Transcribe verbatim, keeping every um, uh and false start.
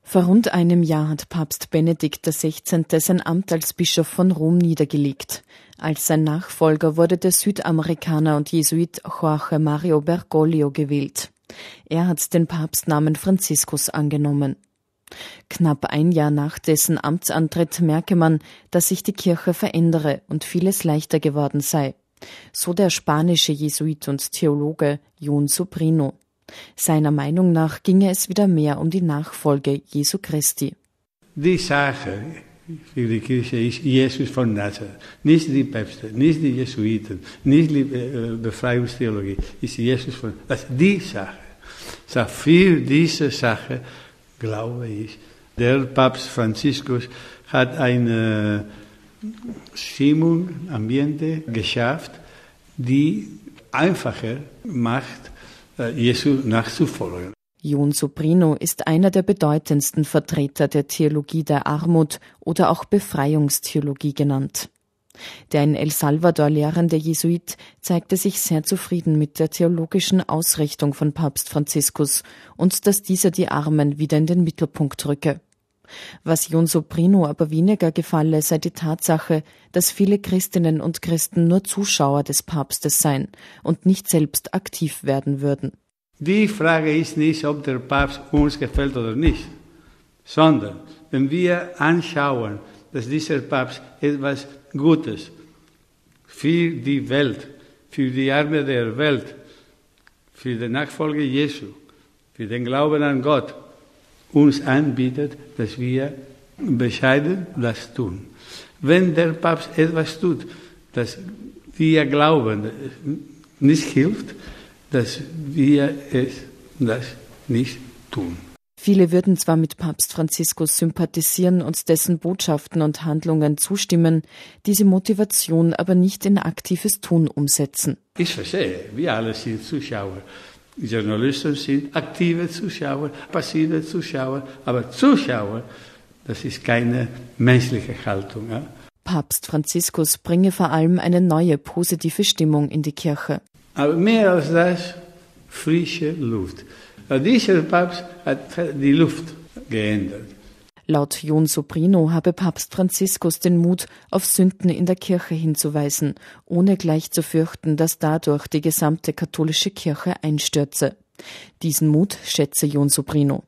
Vor rund einem Jahr hat Papst Benedikt der Sechzehnte sein Amt als Bischof von Rom niedergelegt. Als sein Nachfolger wurde der Südamerikaner und Jesuit Jorge Mario Bergoglio gewählt. Er hat den Papstnamen Franziskus angenommen. Knapp ein Jahr nach dessen Amtsantritt merke man, dass sich die Kirche verändere und vieles leichter geworden sei. So der spanische Jesuit und Theologe Jon Sobrino. Seiner Meinung nach ginge es wieder mehr um die Nachfolge Jesu Christi. Die Sache für die Kirche ist Jesus von Nazareth. Nicht die Päpste, nicht die Jesuiten, nicht die Befreiungstheologie. Ist Jesus von Nazareth. Das ist die Sache. So für diese Sache glaube ich, der Papst Franziskus hat eine Stimmung, Ambiente geschafft, die einfacher macht, Jesu nachzufolgen. Jon Sobrino ist einer der bedeutendsten Vertreter der Theologie der Armut oder auch Befreiungstheologie genannt. Der in El Salvador lehrende Jesuit zeigte sich sehr zufrieden mit der theologischen Ausrichtung von Papst Franziskus und dass dieser die Armen wieder in den Mittelpunkt rücke. Was Jon Sobrino aber weniger gefalle, sei die Tatsache, dass viele Christinnen und Christen nur Zuschauer des Papstes seien und nicht selbst aktiv werden würden. Die Frage ist nicht, ob der Papst uns gefällt oder nicht, sondern wenn wir anschauen, dass dieser Papst etwas Gutes für die Welt, für die Arme der Welt, für die Nachfolge Jesu, für den Glauben an Gott, uns anbietet, dass wir bescheiden das tun. Wenn der Papst etwas tut, das wir glauben, nicht hilft, dass wir es das nicht tun. Viele würden zwar mit Papst Franziskus sympathisieren und dessen Botschaften und Handlungen zustimmen, diese Motivation aber nicht in aktives Tun umsetzen. Ich verstehe, wir alle sind Zuschauer. Journalisten sind aktive Zuschauer, passive Zuschauer, aber Zuschauer, das ist keine menschliche Haltung. Ja? Papst Franziskus bringe vor allem eine neue positive Stimmung in die Kirche. Aber mehr als das, frische Luft. Dieser Papst hat die Luft geändert. Laut Jon Sobrino habe Papst Franziskus den Mut, auf Sünden in der Kirche hinzuweisen, ohne gleich zu fürchten, dass dadurch die gesamte katholische Kirche einstürze. Diesen Mut schätze Jon Sobrino.